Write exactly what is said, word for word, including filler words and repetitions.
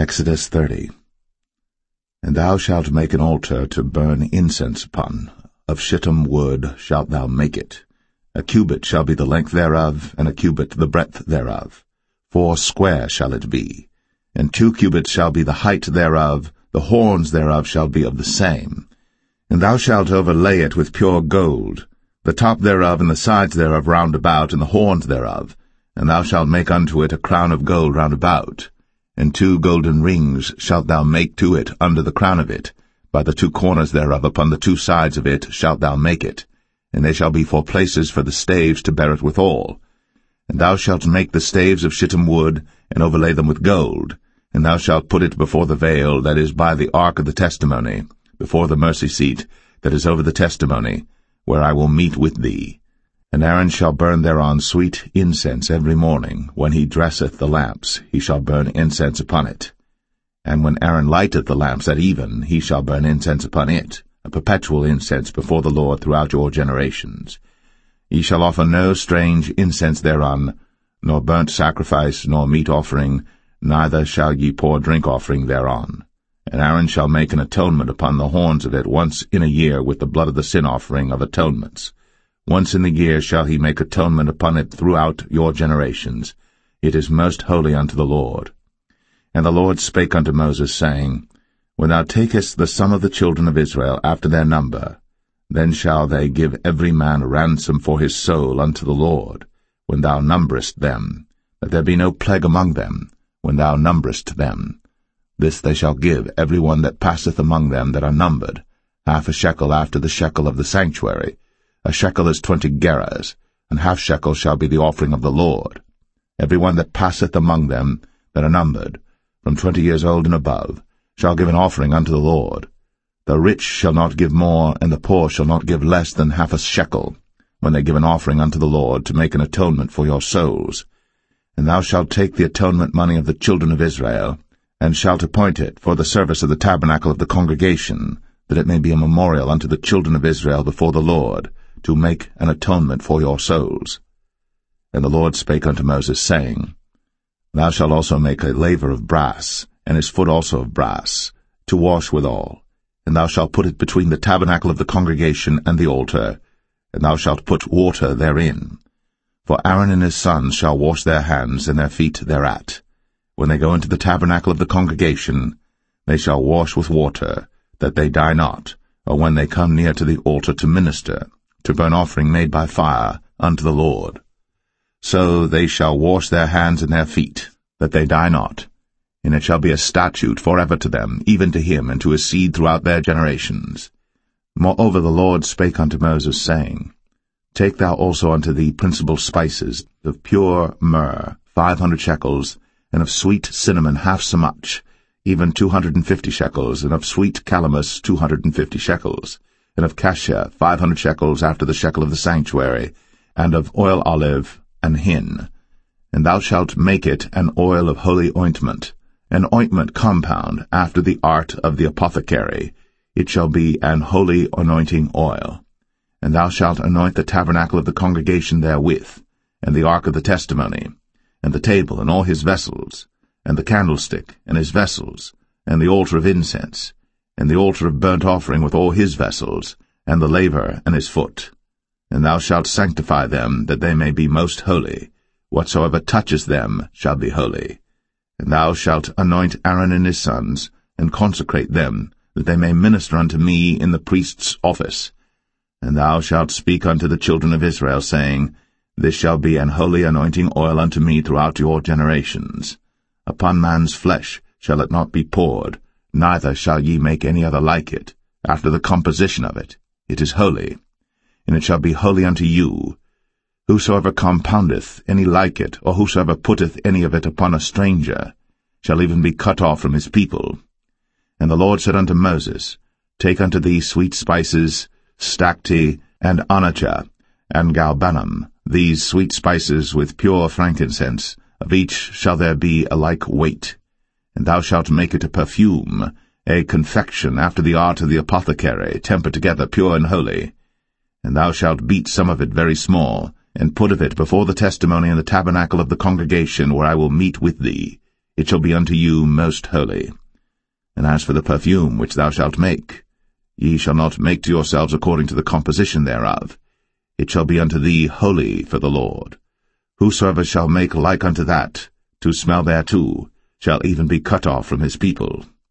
Exodus thirty. And thou shalt make an altar to burn incense upon. Of shittim wood shalt thou make it. A cubit shall be the length thereof, and a cubit the breadth thereof. Four square shall it be. And two cubits shall be the height thereof, the horns thereof shall be of the same. And thou shalt overlay it with pure gold, the top thereof and the sides thereof round about, and the horns thereof. And thou shalt make unto it a crown of gold round about. And two golden rings shalt thou make to it under the crown of it. By the two corners thereof upon the two sides of it shalt thou make it. And they shall be for places for the staves to bear it withal. And thou shalt make the staves of shittim wood, and overlay them with gold. And thou shalt put it before the veil that is by the ark of the testimony, before the mercy seat that is over the testimony, where I will meet with thee. And Aaron shall burn thereon sweet incense every morning. When he dresseth the lamps, he shall burn incense upon it. And when Aaron lighteth the lamps at even, he shall burn incense upon it, a perpetual incense before the Lord throughout your generations. Ye shall offer no strange incense thereon, nor burnt sacrifice, nor meat offering, neither shall ye pour drink offering thereon. And Aaron shall make an atonement upon the horns of it once in a year with the blood of the sin offering of atonements. Once in the year shall he make atonement upon it throughout your generations. It is most holy unto the Lord. And the Lord spake unto Moses, saying, When thou takest the sum of the children of Israel after their number, then shall they give every man a ransom for his soul unto the Lord, when thou numberest them, that there be no plague among them, when thou numberest them. This they shall give every one that passeth among them that are numbered, half a shekel after the shekel of the sanctuary. A shekel is twenty gerahs, and half shekel shall be the offering of the Lord. Every one that passeth among them that are numbered, from twenty years old and above, shall give an offering unto the Lord. The rich shall not give more, and the poor shall not give less than half a shekel, when they give an offering unto the Lord, to make an atonement for your souls. And thou shalt take the atonement money of the children of Israel, and shalt appoint it for the service of the tabernacle of the congregation, that it may be a memorial unto the children of Israel before the Lord, to make an atonement for your souls. And the Lord spake unto Moses, saying, Thou shalt also make a laver of brass, and his foot also of brass, to wash withal. And thou shalt put it between the tabernacle of the congregation and the altar, and thou shalt put water therein. For Aaron and his sons shall wash their hands and their feet thereat. When they go into the tabernacle of the congregation, they shall wash with water, that they die not, or when they come near to the altar to minister, to burn offering made by fire unto the Lord. So they shall wash their hands and their feet, that they die not. And it shall be a statute forever to them, even to him and to his seed throughout their generations. Moreover the Lord spake unto Moses, saying, Take thou also unto thee principal spices, of pure myrrh, five hundred shekels, and of sweet cinnamon half so much, even two hundred and fifty shekels, and of sweet calamus two hundred and fifty shekels, and of cassia five hundred shekels after the shekel of the sanctuary, and of oil olive and hin. And thou shalt make it an oil of holy ointment, an ointment compound after the art of the apothecary. It shall be an holy anointing oil. And thou shalt anoint the tabernacle of the congregation therewith, and the ark of the testimony, and the table and all his vessels, and the candlestick and his vessels, and the altar of incense, and the altar of burnt offering with all his vessels, and the laver and his foot. And thou shalt sanctify them, that they may be most holy. Whatsoever touches them shall be holy. And thou shalt anoint Aaron and his sons, and consecrate them, that they may minister unto me in the priest's office. And thou shalt speak unto the children of Israel, saying, This shall be an holy anointing oil unto me throughout your generations. Upon man's flesh shall it not be poured, neither shall ye make any other like it, after the composition of it. It is holy, and it shall be holy unto you. Whosoever compoundeth any like it, or whosoever putteth any of it upon a stranger, shall even be cut off from his people. And the Lord said unto Moses, Take unto thee sweet spices, stacte, and onycha, and galbanum, these sweet spices with pure frankincense, of each shall there be a like weight. And thou shalt make it a perfume, a confection after the art of the apothecary, tempered together pure and holy. And thou shalt beat some of it very small, and put of it before the testimony in the tabernacle of the congregation, where I will meet with thee. it shall be unto you most holy. And as for the perfume which thou shalt make, ye shall not make to yourselves according to the composition thereof. It shall be unto thee holy for the Lord. Whosoever shall make like unto that, to smell thereto, shall even be cut off from his people.